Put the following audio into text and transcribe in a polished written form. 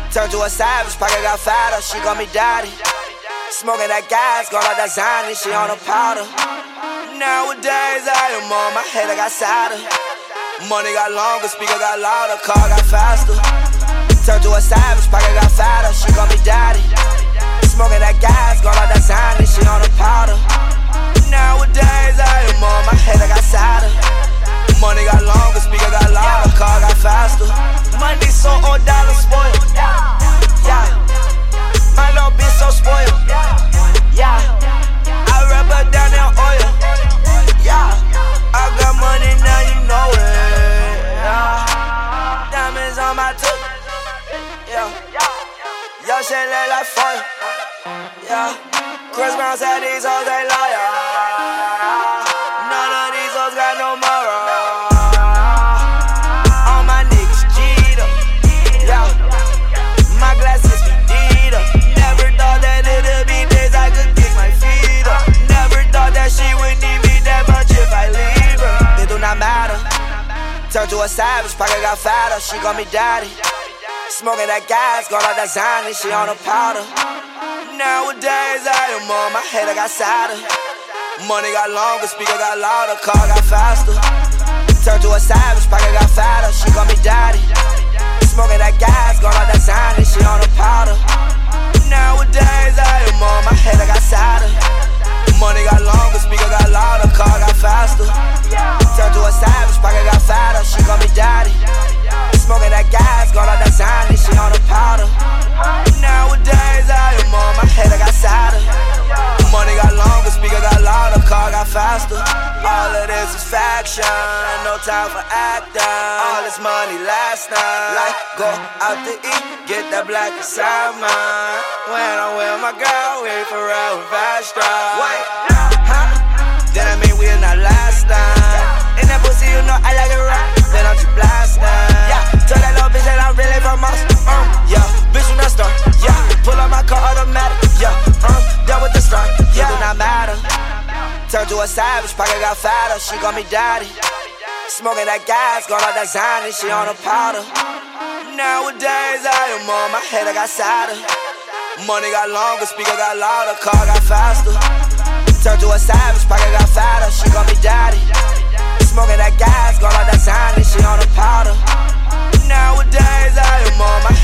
Turned to a savage, pocket got fatter, she call me daddy. Smoking that gas, got all that Zany, she on a powder. Nowadays I am on my head, I got sadder. Money got longer, speaker got louder, car got faster. Turned to a savage, pocket got fatter, she call me daddy. Smoking that gas, got all that Zany, she on a powder. Nowadays I am on my head, I got sadder. Money got longer, speaker got louder, car got faster. Money so old, dollar spoiled. Yeah, my little bitch so spoiled. Yeah, I rub her down in oil. Yeah, I got money now, you know it. Yeah, diamonds on my tooth. Yeah, your shit look like fire. Yeah, Chris Brown said these hoes ain't loyal. None of these hoes got no moral. All my niggas cheat up. Yeah, my glasses be deed up. Never thought that it'd be days I could kick my feet up. Never thought that she would need me that much if I leave her. It do not matter. Turned to a savage, pocket got fatter, she call me daddy. Smoking that gas, got all that Zany, she on a powder. Nowadays I am on my head, I got sadder. Money got longer, speaker got louder, car got faster. Turned to a savage, pocket got fatter, she call me daddy. Smoking that gas, got all that Zany, she on a powder. Nowadays I am on my head, I got sadder. Money got longer, speaker got louder, car got faster. Turned to a savage, pocket got fatter, she call me daddy. Smoking that gas, got all that Zany, she on a powder. Nowadays I am on my head, I got sadder. Money got longer, speaker got louder, car got faster. All of this is faction, no time for acting. All this money last night, like go out to eat, get that black inside mine. When I'm with my girl, we forever fast drive. Wait, huh? Then I mean we are not last time. In that pussy you know I like it right, then I'm just blasting. Yeah, tell that little bitch that I'm really from us. Yeah, bitch you not start. Yeah, pull up my car automatic. Yeah, done with the start. Yeah, it do not matter. Turned to a savage, pocket got fatter, she call me daddy. Smoking that gas, got all that Zany, she on a powder. Nowadays I am on my head, I got sadder. Money got longer, speaker got louder, car got faster. Turned to a savage, pocket got fatter, she call me daddy. Smoking that gas, got all that Zany, she on a powder. Nowadays I am on my